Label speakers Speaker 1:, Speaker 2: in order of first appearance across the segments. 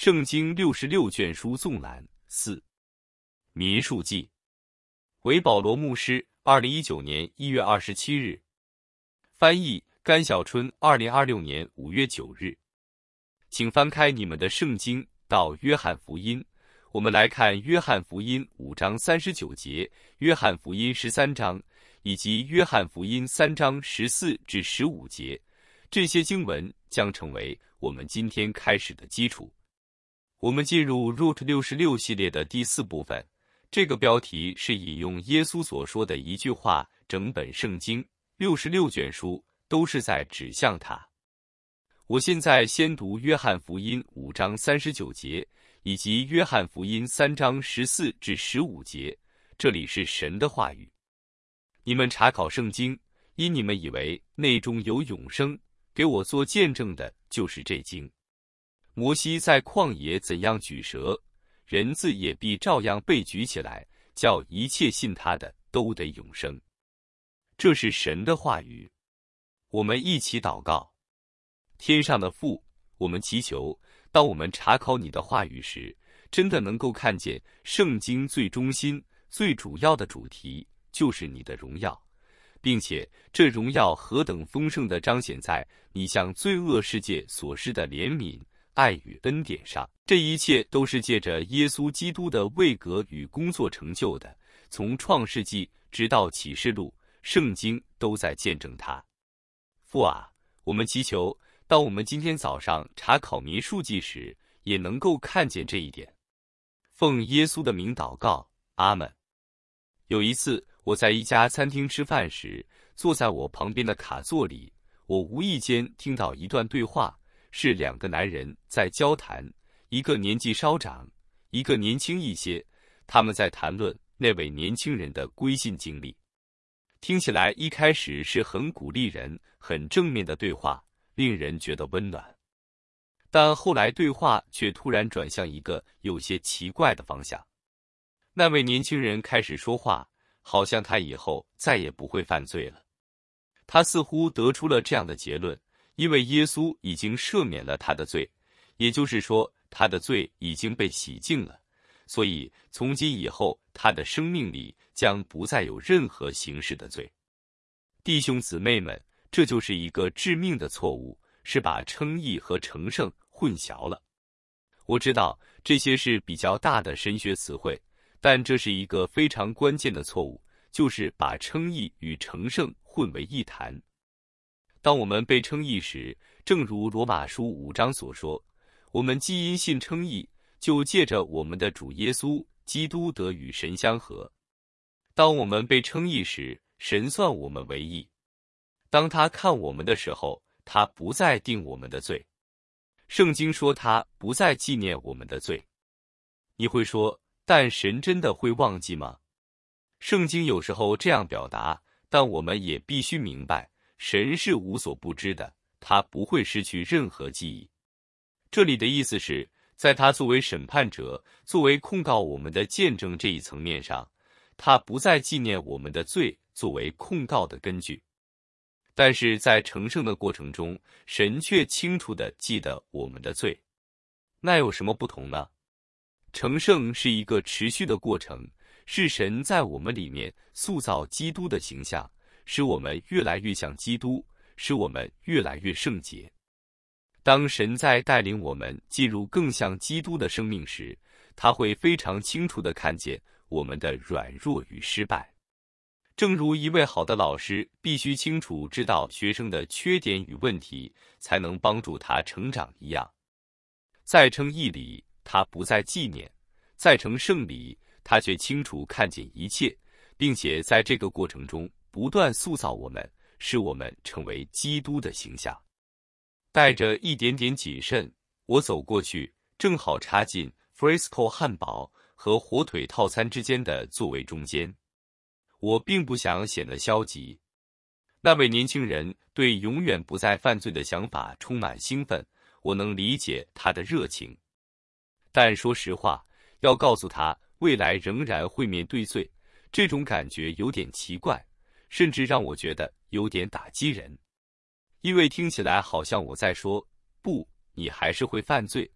Speaker 1: 圣经66卷书纵览4。民数记，为保罗牧师，2019年1月27日。翻译甘小春，2026年5月9日。请翻开你们的圣经到约翰福音，我们来看约翰福音5章39节、约翰福音13章以及约翰福音3章14至15节。这些经文将成为我们今天开始的基础。我们进入 Root 66系列的第4部分，这个标题是引用耶稣所说的一句话，整本圣经66卷书都是在指向他。我现在先读约翰福音5章39节以及约翰福音3章14至15节，这里是神的话语。你们查考圣经，因你们以为内中有永生，给我做见证的就是这经。摩西在旷野怎样举蛇，人子也必照样被举起来，叫一切信他的都得永生。这是神的话语。我们一起祷告。天上的父，我们祈求，当我们查考你的话语时，真的能够看见圣经最中心、最主要的主题就是你的荣耀，并且这荣耀何等丰盛地彰显在你向罪恶世界所施的怜悯、爱与恩典上。这一切都是借着耶稣基督的位格与工作成就的，从创世纪直到启示录，圣经都在见证他。父啊，我们祈求，当我们今天早上查考民数记时，也能够看见这一点。奉耶稣的名祷告，阿们。有一次，我在一家餐厅吃饭时，坐在我旁边的卡座里，我无意间听到一段对话，是2个男人在交谈，一个年纪稍长，一个年轻一些，他们在谈论那位年轻人的归信经历。听起来一开始是很鼓励人、很正面的对话，令人觉得温暖。但后来对话却突然转向一个有些奇怪的方向。那位年轻人开始说话，好像他以后再也不会犯罪了。他似乎得出了这样的结论，因为耶稣已经赦免了他的罪，也就是说，他的罪已经被洗净了，所以从今以后，他的生命里将不再有任何形式的罪。弟兄姊妹们，这就是一个致命的错误，是把称义和成圣混淆了。我知道这些是比较大的神学词汇，但这是一个非常关键的错误，就是把称义与成圣混为一谈。当我们被称义时，正如罗马书5章所说，我们既因信称义，就借着我们的主耶稣基督得与神相合。当我们被称义时，神算我们为义。当他看我们的时候，他不再定我们的罪。圣经说他不再纪念我们的罪。你会说，但神真的会忘记吗？圣经有时候这样表达，但我们也必须明白，神是无所不知的，他不会失去任何记忆。这里的意思是，在他作为审判者、作为控告我们的见证这一层面上，他不再纪念我们的罪作为控告的根据。但是在成圣的过程中，神却清楚地记得我们的罪。那有什么不同呢？成圣是一个持续的过程，是神在我们里面塑造基督的形象，使我们越来越像基督，使我们越来越圣洁。当神在带领我们进入更像基督的生命时，他会非常清楚地看见我们的软弱与失败。正如一位好的老师必须清楚知道学生的缺点与问题，才能帮助他成长一样。在称义里，他不再纪念；在成圣里，他却清楚看见一切，并且在这个过程中不断塑造我们，使我们成为基督的形象。带着一点点谨慎，我走过去，正好插进 Frisco 汉堡和火腿套餐之间的座位中间。我并不想显得消极。那位年轻人对永远不再犯罪的想法充满兴奋，我能理解他的热情。但说实话，要告诉他未来仍然会面对罪，这种感觉有点奇怪，甚至让我觉得有点打击人。因为听起来好像我在说，不，你还是会犯罪，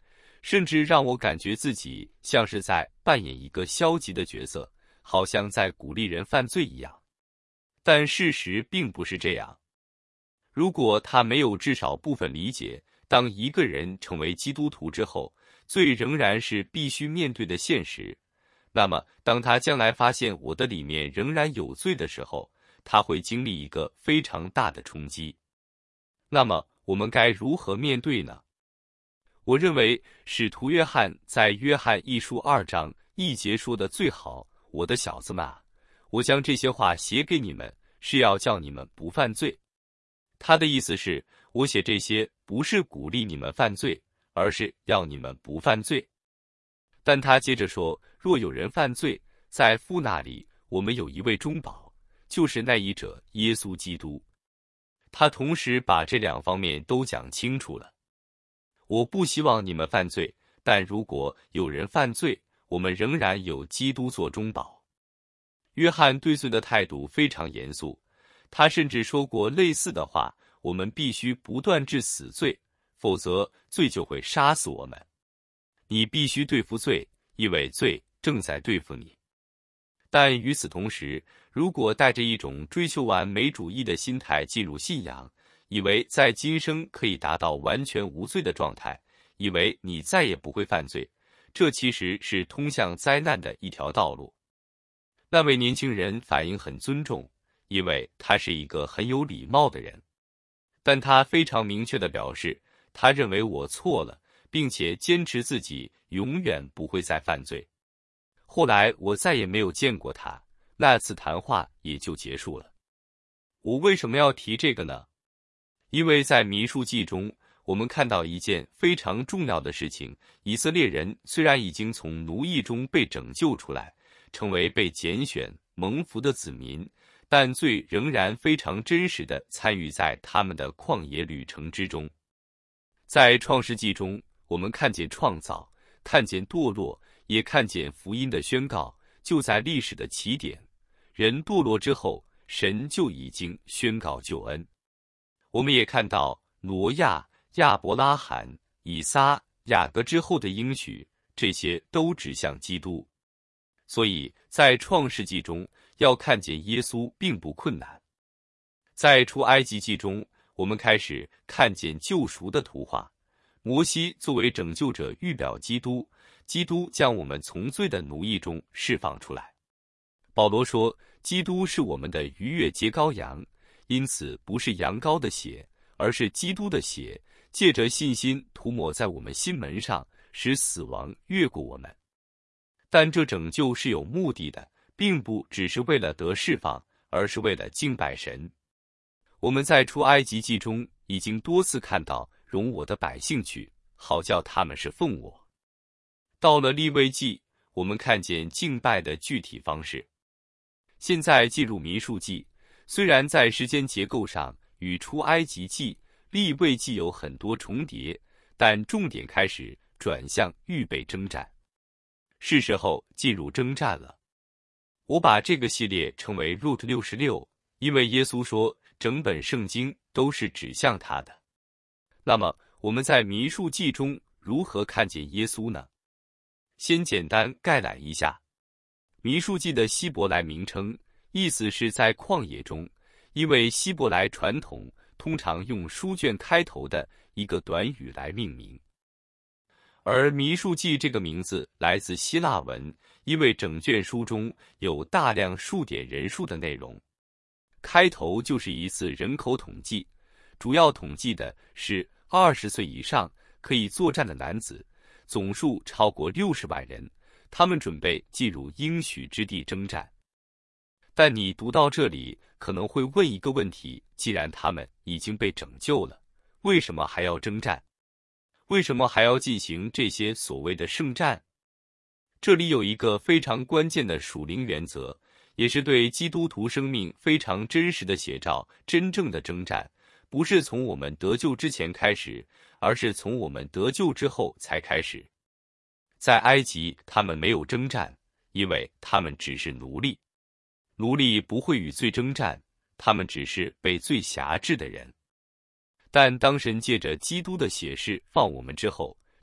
Speaker 1: 甚至让我感觉自己像是在扮演一个消极的角色，好像在鼓励人犯罪一样。但事实并不是这样。如果他没有至少部分理解，当一个人成为基督徒之后，罪仍然是必须面对的现实，那么当他将来发现我的里面仍然有罪的时候，他会经历一个非常大的冲击。那么我们该如何面对呢？我认为使徒约翰在约翰一书2章1节说的最好：我的小子们啊，我将这些话写给你们，是要叫你们不犯罪。他的意思是，我写这些不是鼓励你们犯罪，而是要你们不犯罪。但他接着说，若有人犯罪，在父那里我们有一位中保，就是那一者耶稣基督。他同时把这两方面都讲清楚了。我不希望你们犯罪，但如果有人犯罪，我们仍然有基督做中保。约翰对罪的态度非常严肃，他甚至说过类似的话：我们必须不断治死罪，否则罪就会杀死我们。你必须对付罪，因为罪正在对付你。但与此同时，如果带着一种追求完美主义的心态进入信仰，以为在今生可以达到完全无罪的状态，以为你再也不会犯罪，这其实是通向灾难的一条道路。那位年轻人反应很尊重，因为他是一个很有礼貌的人，但他非常明确地表示，他认为我错了，并且坚持自己永远不会再犯罪。后来我再也没有见过他，那次谈话也就结束了。我为什么要提这个呢？因为在民数记中，我们看到一件非常重要的事情：以色列人虽然已经从奴役中被拯救出来，成为被拣选蒙福的子民，但罪仍然非常真实地参与在他们的旷野旅程之中。在创世纪中，我们看见创造，看见堕落，也看见福音的宣告。就在历史的起点，人堕落之后，神就已经宣告救恩。我们也看到挪亚、亚伯拉罕、以撒、雅各之后的应许，这些都指向基督。所以在创世纪中，要看见耶稣并不困难。在出埃及记中，我们开始看见救赎的图画。摩西作为拯救者预表基督，基督将我们从罪的奴役中释放出来。保罗说，基督是我们的逾越节羔羊，因此不是羊羔的血，而是基督的血，借着信心涂抹在我们心门上，使死亡越过我们。但这拯救是有目的的，并不只是为了得释放，而是为了敬拜神。我们在出埃及记中已经多次看到，容我的百姓去，好叫他们是奉我。到了利未记，我们看见敬拜的具体方式。现在进入民数记，虽然在时间结构上与出埃及记、利未记有很多重叠，但重点开始转向预备征战。是时候进入征战了。我把这个系列称为 Route 66，因为耶稣说整本圣经都是指向他的。那么我们在民数记中如何看见耶稣呢？先简单概览一下。民数记的希伯来名称，意思是在旷野中，因为希伯来传统通常用书卷开头的一个短语来命名。而民数记这个名字来自希腊文，因为整卷书中有大量数点人数的内容。开头就是一次人口统计，主要统计的是20岁以上可以作战的男子，总数超过60万人，他们准备进入应许之地征战。但你读到这里可能会问一个问题，既然他们已经被拯救了，为什么还要征战？为什么还要进行这些所谓的圣战？这里有一个非常关键的属灵原则，也是对基督徒生命非常真实的写照。真正的征战不是从我们得救之前开始，而是从我们得救之后才开始。在埃及，他们没有征战，因为他们只是奴隶。奴隶不会与罪征战，他们只是被罪辖制的人。但当神借着基督的血释放我们之后，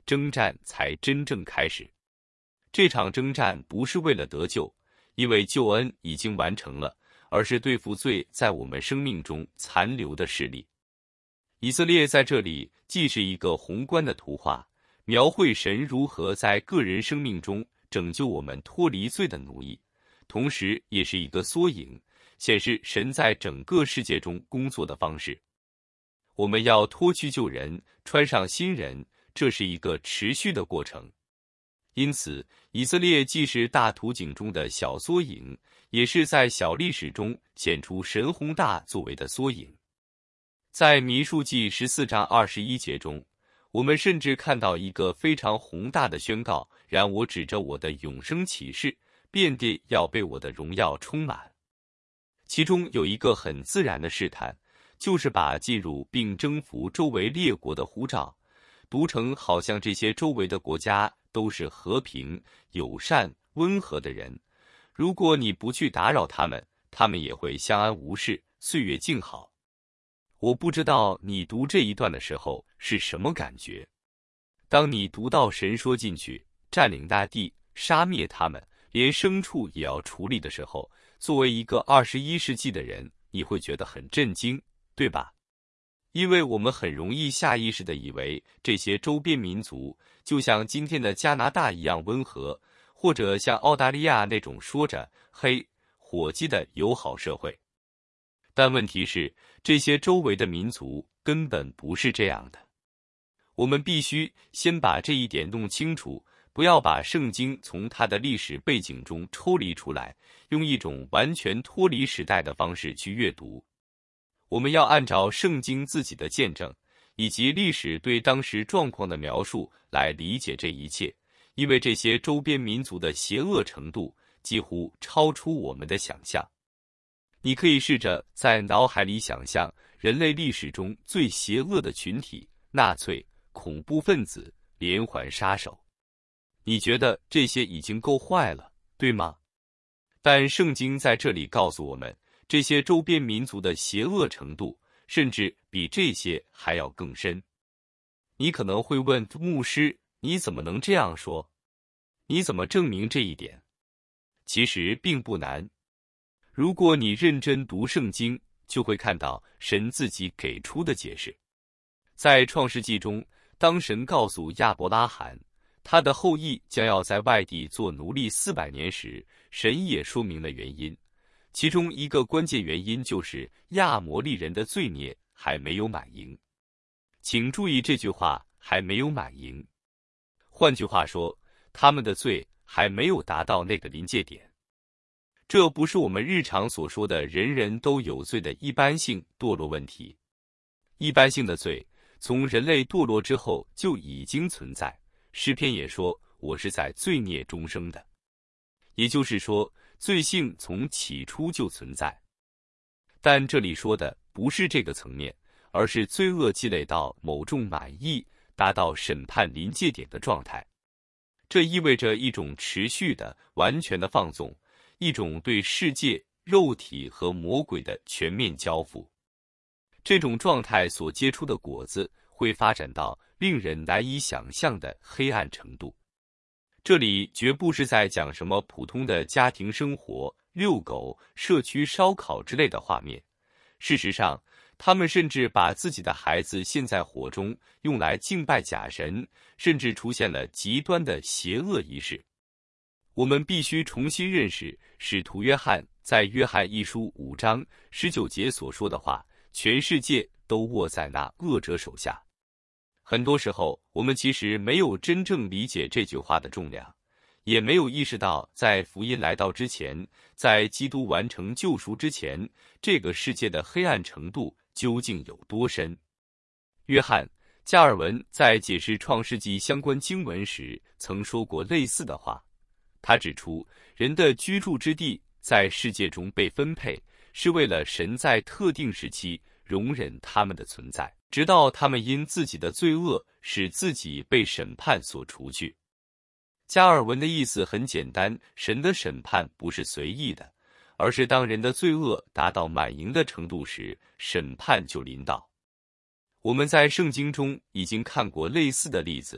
Speaker 1: 征战才真正开始。这场征战不是为了得救，因为救恩已经完成了，而是对付罪在我们生命中残留的势力。以色列在这里既是一个宏观的图画，描绘神如何在个人生命中拯救我们脱离罪的奴役，同时也是一个缩影，显示神在整个世界中工作的方式。我们要脱去旧人，穿上新人，这是一个持续的过程。因此，以色列既是大图景中的小缩影，也是在小历史中显出神宏大作为的缩影。在民数记14章21节中，我们甚至看到一个非常宏大的宣告：然我指着我的永生启示，遍地要被我的荣耀充满。其中有一个很自然的试探，就是把进入并征服周围列国的呼召读成好像这些周围的国家都是和平、友善、温和的人，如果你不去打扰他们，他们也会相安无事，岁月静好。我不知道你读这一段的时候是什么感觉。当你读到神说进去，占领大地，杀灭他们，连牲畜也要处理的时候，作为一个21世纪的人，你会觉得很震惊，对吧？因为我们很容易下意识地以为这些周边民族就像今天的加拿大一样温和，或者像澳大利亚那种说着嘿火鸡的友好社会。但问题是，这些周围的民族根本不是这样的。我们必须先把这一点弄清楚，不要把圣经从它的历史背景中抽离出来，用一种完全脱离时代的方式去阅读。我们要按照圣经自己的见证，以及历史对当时状况的描述来理解这一切，因为这些周边民族的邪恶程度几乎超出我们的想象。你可以试着在脑海里想象人类历史中最邪恶的群体——纳粹、恐怖分子、连环杀手。你觉得这些已经够坏了，对吗？但圣经在这里告诉我们，这些周边民族的邪恶程度甚至比这些还要更深。你可能会问，牧师，你怎么能这样说？你怎么证明这一点？其实并不难。如果你认真读圣经，就会看到神自己给出的解释。在创世纪中，当神告诉亚伯拉罕，他的后裔将要在外地做奴隶400年时，神也说明了原因。其中一个关键原因就是亚摩利人的罪孽还没有满盈。请注意这句话，还没有满盈。换句话说，他们的罪还没有达到那个临界点。这不是我们日常所说的人人都有罪的一般性堕落问题。一般性的罪从人类堕落之后就已经存在，诗篇也说，我是在罪孽中生的。也就是说，罪性从起初就存在。但这里说的不是这个层面，而是罪恶积累到某种满意，达到审判临界点的状态。这意味着一种持续的、完全的放纵，一种对世界、肉体和魔鬼的全面交付。这种状态所结出的果子会发展到令人难以想象的黑暗程度。这里绝不是在讲什么普通的家庭生活、遛狗、社区烧烤之类的画面。事实上，他们甚至把自己的孩子陷在火中，用来敬拜假神，甚至出现了极端的邪恶仪式。我们必须重新认识使徒约翰在约翰一书5章19节所说的话：全世界都握在那恶者手下。很多时候，我们其实没有真正理解这句话的重量，也没有意识到在福音来到之前，在基督完成救赎之前，这个世界的黑暗程度究竟有多深。约翰·加尔文在解释创世纪相关经文时曾说过类似的话。他指出，人的居住之地在世界中被分配，是为了神在特定时期容忍他们的存在，直到他们因自己的罪恶使自己被审判所除去。加尔文的意思很简单，神的审判不是随意的，而是当人的罪恶达到满盈的程度时，审判就临到。我们在圣经中已经看过类似的例子，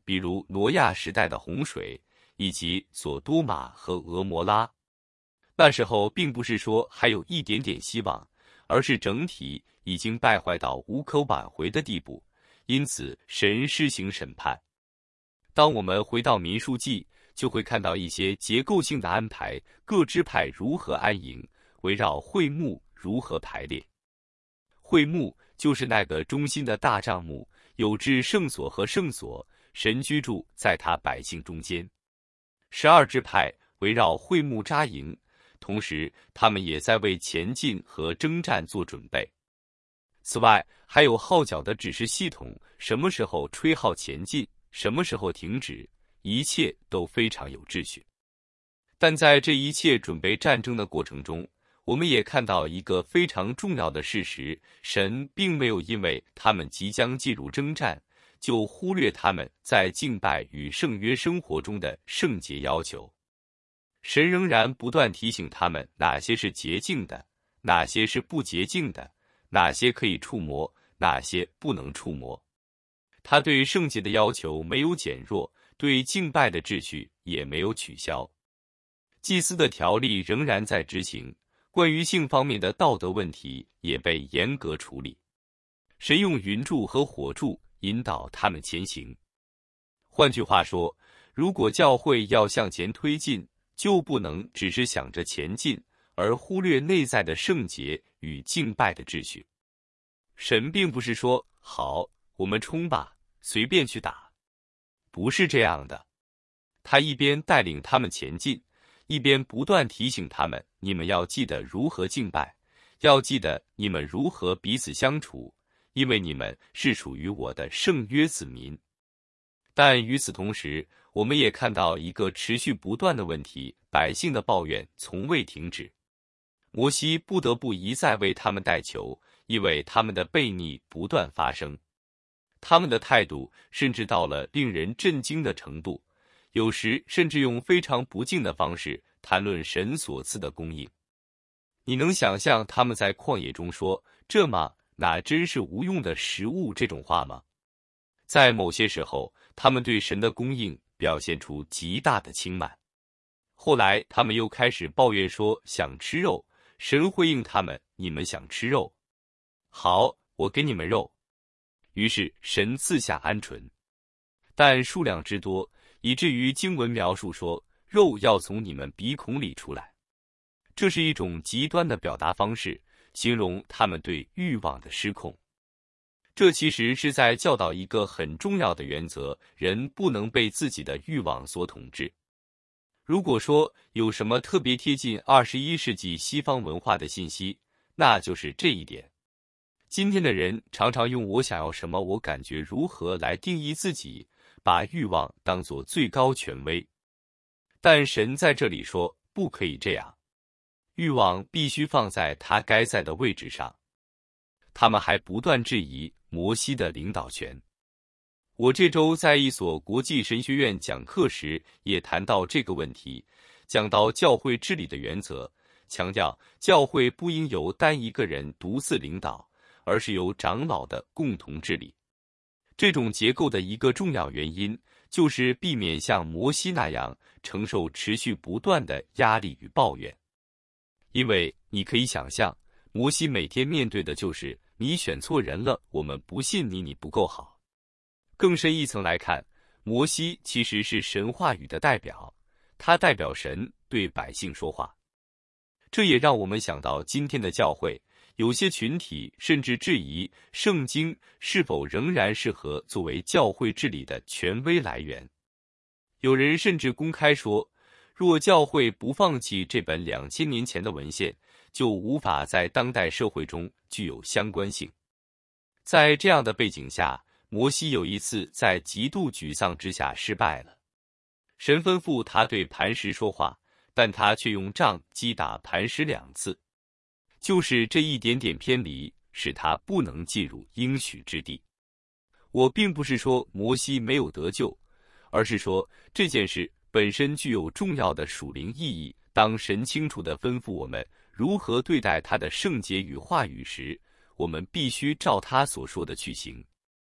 Speaker 1: 比如挪亚时代的洪水，以及索多玛和俄摩拉。那时候并不是说还有一点点希望，而是整体已经败坏到无可挽回的地步，因此神施行审判。当我们回到民数记，就会看到一些结构性的安排，各支派如何安营，围绕会幕如何排列。会幕就是那个中心的大帐幕，有至圣所和圣所，神居住在他百姓中间。12支派围绕会幕扎营，同时他们也在为前进和征战做准备。此外，还有号角的指示系统，什么时候吹号前进，什么时候停止，一切都非常有秩序。但在这一切准备战争的过程中，我们也看到一个非常重要的事实，神并没有因为他们即将进入征战，就忽略他们在敬拜与圣约生活中的圣洁要求。神仍然不断提醒他们哪些是洁净的，哪些是不洁净的，哪些可以触摸，哪些不能触摸。他对圣洁的要求没有减弱，对敬拜的秩序也没有取消。祭司的条例仍然在执行，关于性方面的道德问题也被严格处理。神用云柱和火柱引导他们前行。换句话说，如果教会要向前推进，就不能只是想着前进，而忽略内在的圣洁与敬拜的秩序。神并不是说，好，我们冲吧，随便去打。不是这样的。他一边带领他们前进，一边不断提醒他们，你们要记得如何敬拜，要记得你们如何彼此相处，因为你们是属于我的圣约子民。但与此同时，我们也看到一个持续不断的问题，百姓的抱怨从未停止。摩西不得不一再为他们代求，因为他们的悖逆不断发生。他们的态度甚至到了令人震惊的程度，有时甚至用非常不敬的方式谈论神所赐的供应。你能想象他们在旷野中说，这吗？哪真是无用的食物这种话吗？在某些时候，他们对神的供应表现出极大的轻慢。后来他们又开始抱怨说想吃肉，神回应他们，你们想吃肉？好，我给你们肉。于是神赐下鹌鹑，但数量之多，以至于经文描述说，肉要从你们鼻孔里出来。这是一种极端的表达方式，形容他们对欲望的失控。这其实是在教导一个很重要的原则，人不能被自己的欲望所统治。如果说有什么特别贴近21世纪西方文化的信息，那就是这一点。今天的人常常用我想要什么，我感觉如何来定义自己，把欲望当作最高权威。但神在这里说，不可以这样，欲望必须放在它该在的位置上。他们还不断质疑摩西的领导权。我这周在一所国际神学院讲课时，也谈到这个问题，讲到教会治理的原则，强调教会不应由单一个人独自领导，而是由长老的共同治理。这种结构的一个重要原因，就是避免像摩西那样承受持续不断的压力与抱怨。因为你可以想象，摩西每天面对的就是你选错人了，我们不信你，你不够好。更深一层来看，摩西其实是神话语的代表，他代表神对百姓说话。这也让我们想到今天的教会，有些群体甚至质疑圣经是否仍然适合作为教会治理的权威来源。有人甚至公开说，若教会不放弃这本2000年前的文献，就无法在当代社会中具有相关性。在这样的背景下，摩西有一次在极度沮丧之下失败了。神吩咐他对磐石说话，但他却用杖击打磐石2次。就是这一点点偏离，使他不能进入应许之地。我并不是说摩西没有得救，而是说这件事本身具有重要的属灵意义。当神清楚地吩咐我们如何对待他的圣洁与话语时，我们必须照他所说的去行。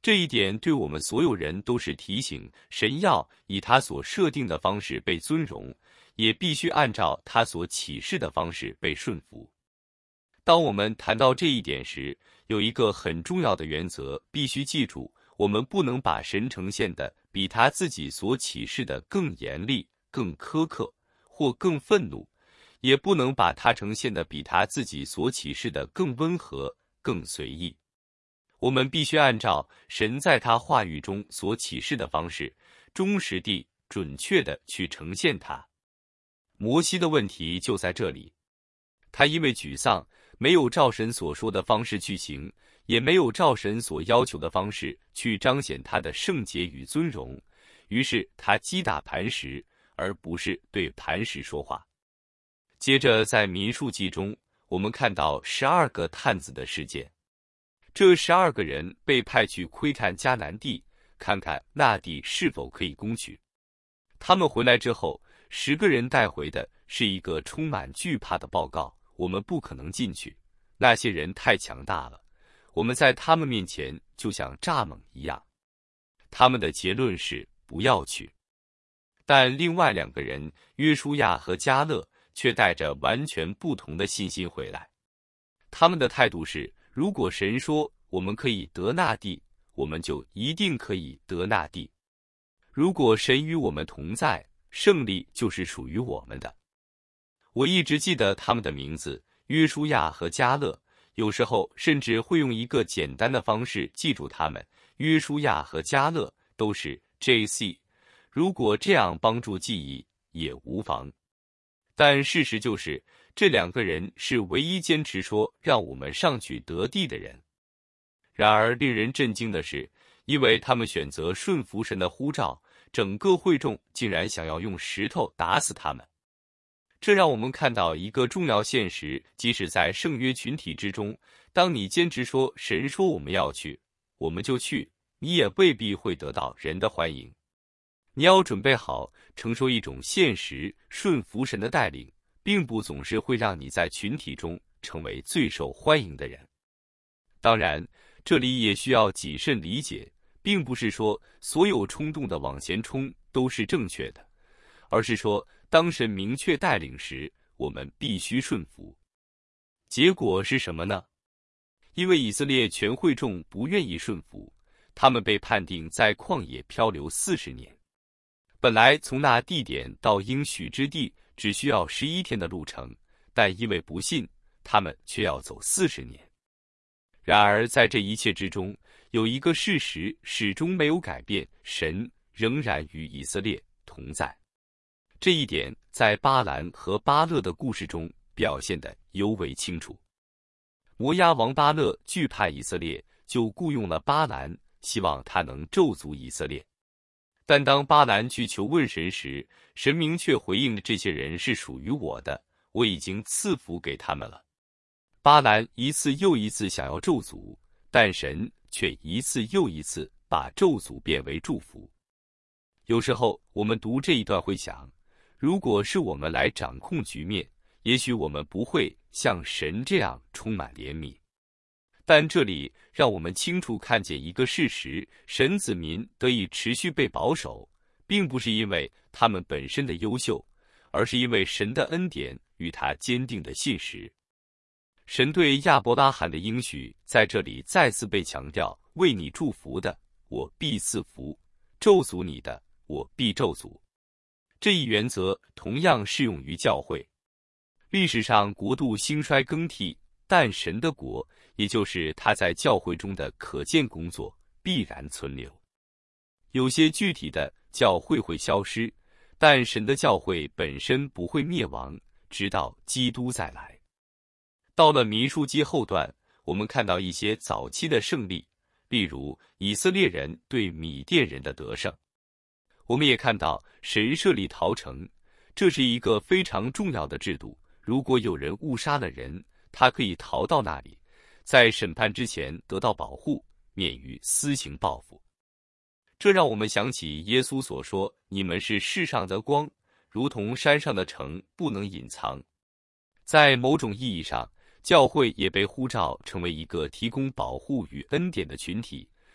Speaker 1: 这一点对我们所有人都是提醒：神要以他所设定的方式被尊荣，也必须按照他所启示的方式被顺服。当我们谈到这一点时，有一个很重要的原则必须记住：我们不能把神呈现的比他自己所启示的更严厉、更苛刻或更愤怒，也不能把他呈现的比他自己所启示的更温和、更随意。我们必须按照神在他话语中所启示的方式，忠实地、准确地去呈现它。摩西的问题就在这里，他因为沮丧，没有照神所说的方式去行，也没有照神所要求的方式去彰显他的圣洁与尊荣，于是他击打磐石，而不是对磐石说话。接着在民数记中，我们看到12个探子的事件。这12个人被派去窥探迦南地，看看那地是否可以攻取。他们回来之后，10个人带回的是一个充满惧怕的报告：我们不可能进去，那些人太强大了，我们在他们面前就像蚱蜢一样。他们的结论是不要去。但另外2个人约书亚和迦勒却带着完全不同的信心回来。他们的态度是：如果神说我们可以得那地，我们就一定可以得那地。如果神与我们同在，胜利就是属于我们的。我一直记得他们的名字：约书亚和迦勒，有时候甚至会用一个简单的方式记住他们。约书亚和迦勒都是 JC， 如果这样帮助记忆也无妨。但事实就是，这2个人是唯一坚持说让我们上去得地的人。然而令人震惊的是，因为他们选择顺服神的呼召，整个会众竟然想要用石头打死他们。这让我们看到一个重要现实：即使在圣约群体之中，当你坚持说神说我们要去，我们就去，你也未必会得到人的欢迎。你要准备好承受一种现实，顺服神的带领并不总是会让你在群体中成为最受欢迎的人。当然，这里也需要谨慎理解，并不是说所有冲动的往前冲都是正确的，而是说当神明确带领时，我们必须顺服。结果是什么呢？因为以色列全会众不愿意顺服，他们被判定在旷野漂流40年。本来从那地点到应许之地只需要11天的路程，但因为不信，他们却要走40年。然而在这一切之中，有一个事实始终没有改变：神仍然与以色列同在。这一点在巴兰和巴勒的故事中表现得尤为清楚。摩押王巴勒惧怕以色列，就雇佣了巴兰，希望他能咒诅以色列。但当巴兰去求问神时，神明确回应：这些人是属于我的，我已经赐福给他们了。巴兰一次又一次想要咒诅，但神却一次又一次把咒诅变为祝福。有时候我们读这一段会想，如果是我们来掌控局面，也许我们不会像神这样充满怜悯。但这里让我们清楚看见一个事实：神子民得以持续被保守，并不是因为他们本身的优秀，而是因为神的恩典与他坚定的信实。神对亚伯拉罕的应许在这里再次被强调：为你祝福的，我必赐福；咒诅你的，我必咒诅。这一原则同样适用于教会。历史上国度兴衰更替，但神的国，也就是他在教会中的可见工作，必然存留。有些具体的教会会消失，但神的教会本身不会灭亡，直到基督再来。到了民数记后段，我们看到一些早期的胜利，例如以色列人对米甸人的得胜。我们也看到神设立逃城，这是一个非常重要的制度。如果有人误杀了人，他可以逃到那里，在审判之前得到保护，免于私刑报复。这让我们想起耶稣所说：你们是世上的光，如同山上的城，不能隐藏。在某种意义上，教会也被呼召成为一个提供保护与恩典的群体，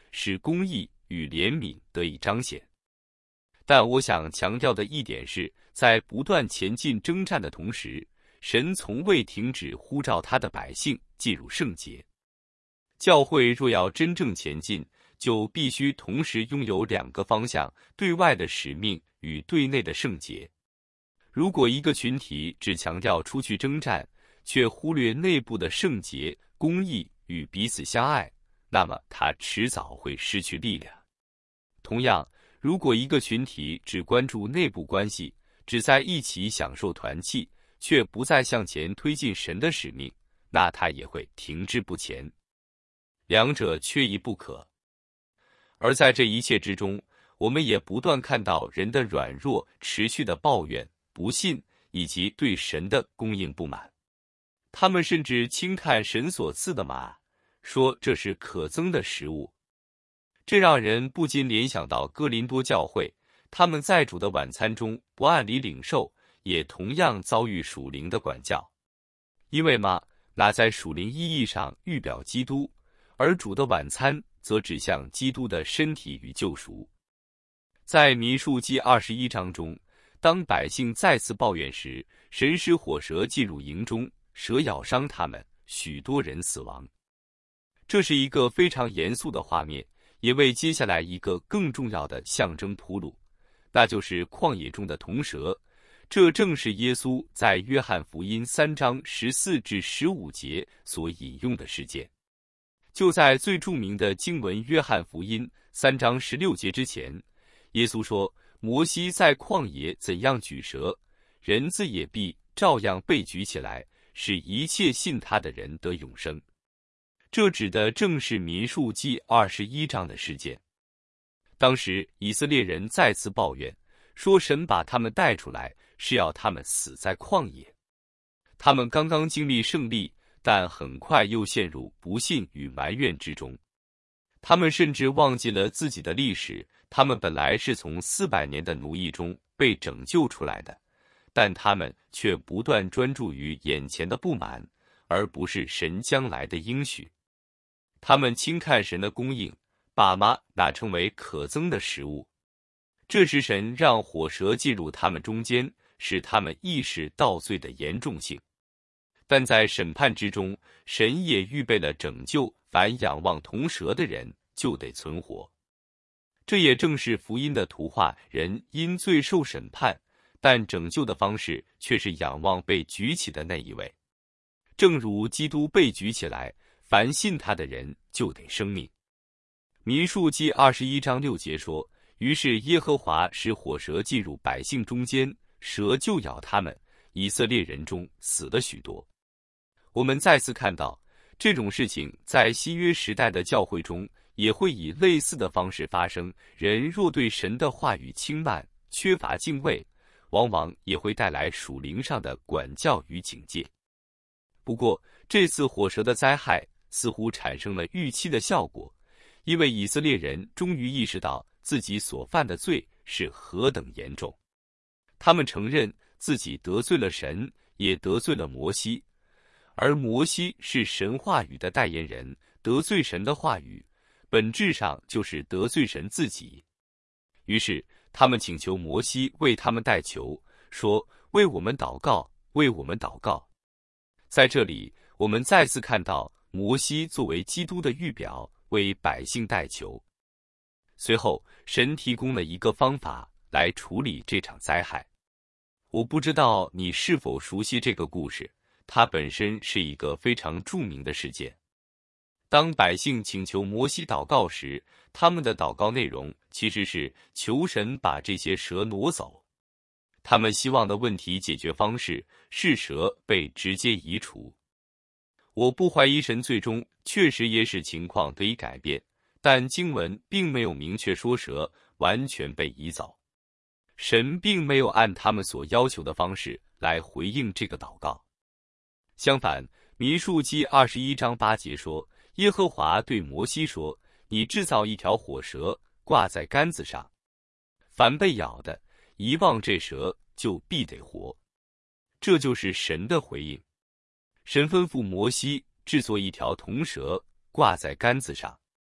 Speaker 1: 使公义与怜悯得以彰显。但我想强调的一点是，在不断前进征战的同时，神从未停止呼召他的百姓进入圣洁。教会若要真正前进，就必须同时拥有两个方向：对外的使命与对内的圣洁。如果一个群体只强调出去征战，却忽略内部的圣洁、公义与彼此相爱，那么他迟早会失去力量。同样，如果一个群体只关注内部关系，只在一起享受团契，却不再向前推进神的使命，那他也会停滞不前。两者缺一不可。而在这一切之中，我们也不断看到人的软弱、持续的抱怨、不信以及对神的供应不满。他们甚至轻看神所赐的马，说这是可憎的食物。这让人不禁联想到哥林多教会，他们在主的晚餐中不按理领受，也同样遭遇属灵的管教。因为马那在属灵意义上预表基督，而主的晚餐则指向基督的身体与救赎。在民数记21章中，当百姓再次抱怨时，神使火蛇进入营中，蛇咬伤他们，许多人死亡。这是一个非常严肃的画面，也为接下来一个更重要的象征铺路，那就是旷野中的铜蛇。这正是耶稣在约翰福音3章14至15节所引用的事件。就在最著名的经文约翰福音3章16节之前，耶稣说，摩西在旷野怎样举蛇，人子也必照样被举起来，使一切信他的人得永生。这指的正是民数记21章的事件。当时以色列人再次抱怨，说神把他们带出来，是要他们死在旷野。他们刚刚经历胜利，但很快又陷入不信与埋怨之中。他们甚至忘记了自己的历史，他们本来是从400年的奴役中被拯救出来的，但他们却不断专注于眼前的不满，而不是神将来的应许。他们轻看神的供应，把马拿称为可憎的食物。这时神让火蛇进入他们中间，使他们意识到罪的严重性。但在审判之中，神也预备了拯救，凡仰望铜蛇的人就得存活。这也正是福音的图画，人因罪受审判，但拯救的方式却是仰望被举起的那一位。正如基督被举起来，凡信他的人就得生命。民数记21章6节说，于是耶和华使火蛇进入百姓中间，蛇就咬他们，以色列人中死了许多。我们再次看到，这种事情在新约时代的教会中也会以类似的方式发生。人若对神的话语轻慢，缺乏敬畏，往往也会带来属灵上的管教与警戒。不过，这次火蛇的灾害似乎产生了预期的效果，因为以色列人终于意识到自己所犯的罪是何等严重。他们承认自己得罪了神，也得罪了摩西，而摩西是神话语的代言人，得罪神的话语，本质上就是得罪神自己。于是，他们请求摩西为他们代求，说：“为我们祷告，为我们祷告。”在这里，我们再次看到摩西作为基督的预表，为百姓代求。随后，神提供了一个方法来处理这场灾害。我不知道你是否熟悉这个故事，它本身是一个非常著名的事件。当百姓请求摩西祷告时，他们的祷告内容其实是求神把这些蛇挪走。他们希望的问题解决方式是蛇被直接移除。我不怀疑神最终确实也使情况得以改变，但经文并没有明确说蛇完全被移走。神并没有按他们所要求的方式来回应这个祷告。相反，民数记21章8节说，耶和华对摩西说，你制造一条火蛇，挂在杆子上，凡被咬的，一望这蛇就必得活。这就是神的回应。神吩咐摩西制作一条铜蛇，挂在杆子上，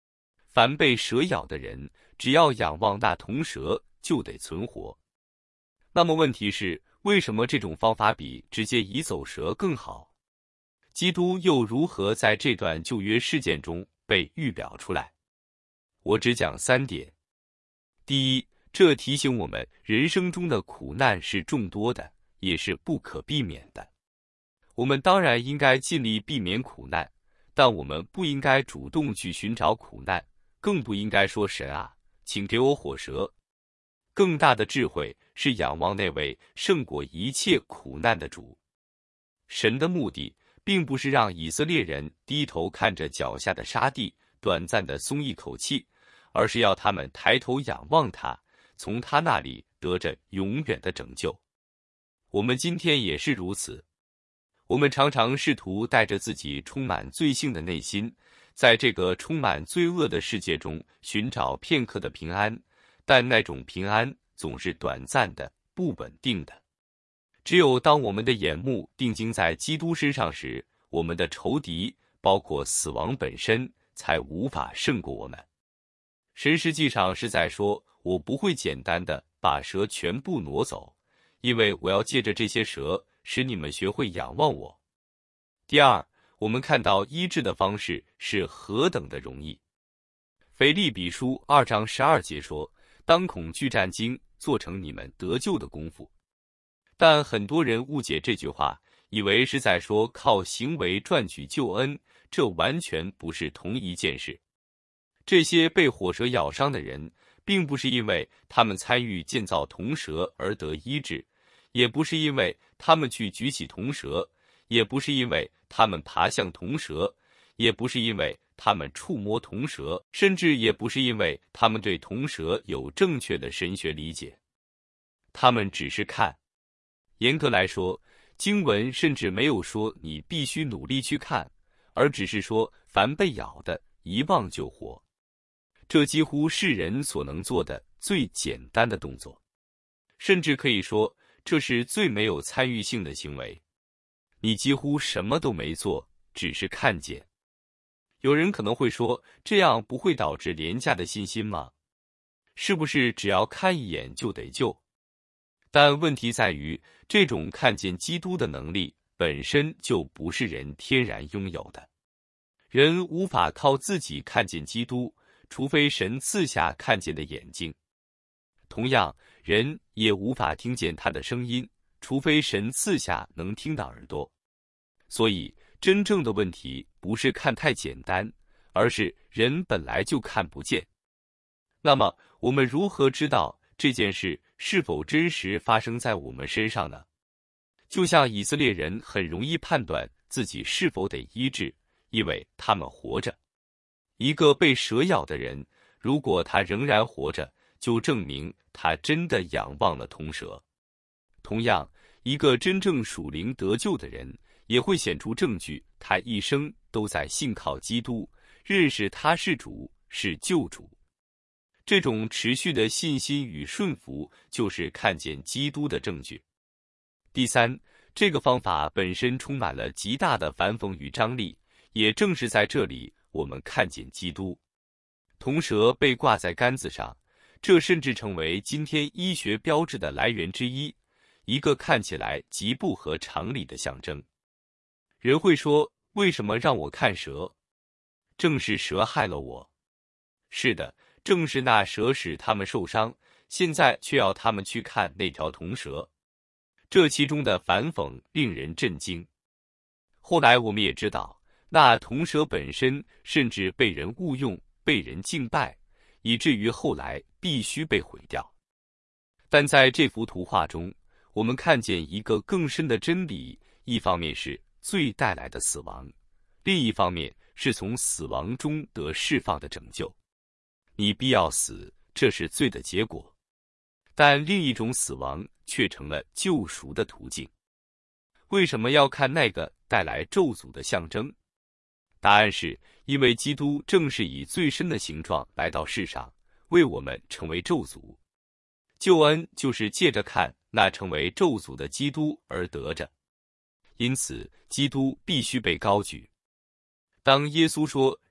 Speaker 1: 凡被蛇咬的人，只要仰望那铜蛇，就得存活。那么问题是，为什么这种方法比直接移走蛇更好？基督又如何在这段旧约事件中被预表出来？我只讲3点。第一，这提醒我们，人生中的苦难是众多的，也是不可避免的。我们当然应该尽力避免苦难，但我们不应该主动去寻找苦难，更不应该说神啊，请给我火蛇。更大的智慧是仰望那位胜过一切苦难的主。神的目的并不是让以色列人低头看着脚下的沙地，短暂地松一口气，而是要他们抬头仰望他，从他那里得着永远的拯救。我们今天也是如此。我们常常试图带着自己充满罪性的内心，在这个充满罪恶的世界中寻找片刻的平安，但那种平安总是短暂的、不稳定的。只有当我们的眼目定睛在基督身上时，我们的仇敌，包括死亡本身，才无法胜过我们。神实际上是在说，我不会简单的把蛇全部挪走，因为我要借着这些蛇使你们学会仰望我。第二，我们看到医治的方式是何等的容易。腓立比书2章12节说，当恐惧战惊，做成你们得救的功夫。但很多人误解这句话，以为是在说靠行为赚取救恩，这完全不是同一件事。这些被火蛇咬伤的人，并不是因为他们参与建造铜蛇而得医治，也不是因为他们去举起铜蛇，也不是因为他们爬向铜蛇，也不是因为他们触摸铜蛇，甚至也不是因为他们对铜蛇有正确的神学理解。他们只是看。严格来说，经文甚至没有说你必须努力去看，而只是说凡被咬的，一望就活。这几乎是人所能做的最简单的动作，甚至可以说这是最没有参与性的行为。你几乎什么都没做，只是看见。有人可能会说，这样不会导致廉价的信心吗？是不是只要看一眼就得救？但问题在于，这种看见基督的能力本身就不是人天然拥有的。人无法靠自己看见基督，除非神赐下看见的眼睛。同样，人也无法听见他的声音，除非神赐下能听的耳朵。所以，真正的问题不是看太简单，而是人本来就看不见。那么，我们如何知道这件事是否真实发生在我们身上呢？就像以色列人很容易判断自己是否得医治，因为他们活着。一个被蛇咬的人，如果他仍然活着，就证明他真的仰望了铜蛇。同样，一个真正属灵得救的人，也会显出证据，他一生都在信靠基督，认识他是主，是救主。这种持续的信心与顺服，就是看见基督的证据。第三，这个方法本身充满了极大的反讽与张力，也正是在这里，我们看见基督。铜蛇被挂在杆子上，这甚至成为今天医学标志的来源之一，一个看起来极不合常理的象征。人会说，为什么让我看蛇？正是蛇害了我。是的，正是那蛇使他们受伤，现在却要他们去看那条铜蛇。这其中的反讽令人震惊。后来我们也知道，那铜蛇本身甚至被人误用，被人敬拜，以至于后来必须被毁掉。但在这幅图画中，我们看见一个更深的真理，一方面是罪带来的死亡，另一方面是从死亡中得释放的拯救。你必要死，这是罪的结果。但另一种死亡却成了救赎的途径。为什么要看那个带来咒诅的象征？答案是因为基督正是以最深的形状来到世上，为我们成为咒诅。救恩就是借着看那成为咒诅的基督而得着。因此，基督必须被高举。当耶稣说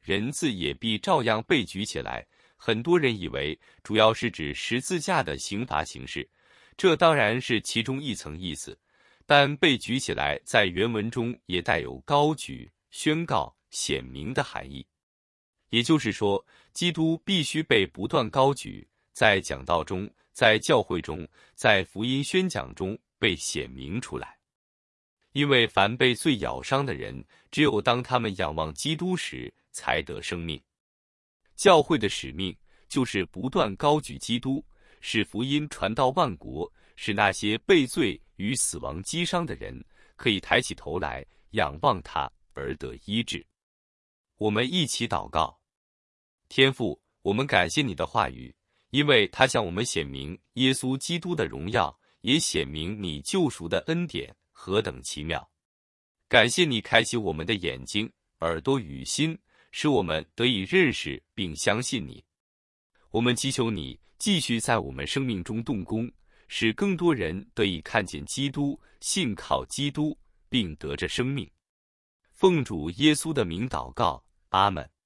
Speaker 1: 人字也必照样被举起来。很多人以为主要是指十字架的刑罚形式，这当然是其中一层意思，但被举起来在原文中也带有高举、宣告、显明的含义。也就是说，基督必须被不断高举，在讲道中，在教会中，在福音宣讲中被显明出来。因为凡被罪咬伤的人，只有当他们仰望基督时，才得生命。教会的使命就是不断高举基督，使福音传到万国，使那些被罪与死亡击伤的人可以抬起头来仰望他而得医治。我们一起祷告。天父，我们感谢你的话语，因为它向我们显明耶稣基督的荣耀，也显明你救赎的恩典何等奇妙。感谢你开启我们的眼睛、耳朵与心，使我们得以认识并相信你。我们祈求你继续在我们生命中动工，使更多人得以看见基督，信靠基督，并得着生命。奉主耶稣的名祷告，阿们。